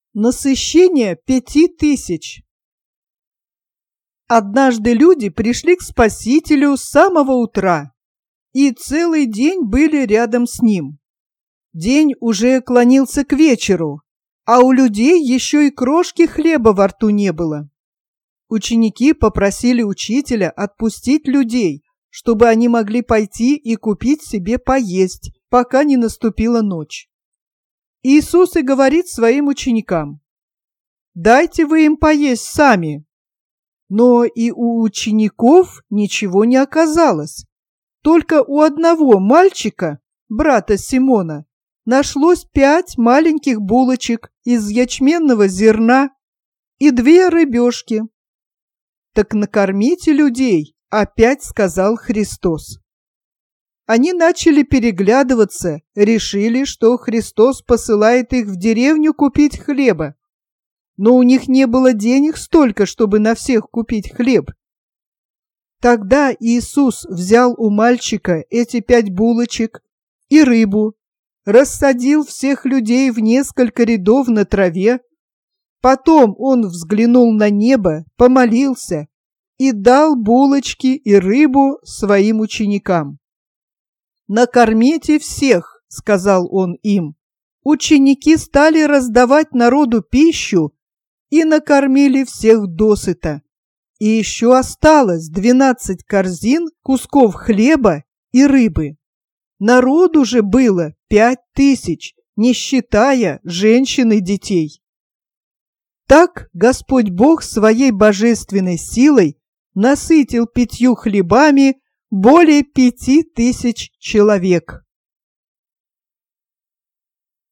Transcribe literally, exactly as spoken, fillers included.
Насыщение пяти тысяч. Однажды люди пришли к Спасителю с самого утра и целый день были рядом с Ним. День уже клонился к вечеру, а у людей еще и крошки хлеба во рту не было. Ученики попросили учителя отпустить людей, чтобы они могли пойти и купить себе поесть, пока не наступила ночь. Иисус и говорит своим ученикам: «Дайте вы им поесть сами». Но и у учеников ничего не оказалось. Только у одного мальчика, брата Симона, нашлось пять маленьких булочек из ячменного зерна и две рыбешки. «Так накормите людей», — опять сказал Христос. Они начали переглядываться, решили, что Христос посылает их в деревню купить хлеба. Но у них не было денег столько, чтобы на всех купить хлеб. Тогда Иисус взял у мальчика эти пять булочек и рыбу, рассадил всех людей в несколько рядов на траве. Потом он взглянул на небо, помолился и дал булочки и рыбу своим ученикам. «Накормите всех», — сказал он им. Ученики стали раздавать народу пищу и накормили всех досыта. И еще осталось двенадцать корзин кусков хлеба и рыбы. Народу же было пять тысяч, не считая женщин и детей. Так Господь Бог своей божественной силой насытил пятью хлебами более пяти тысяч человек.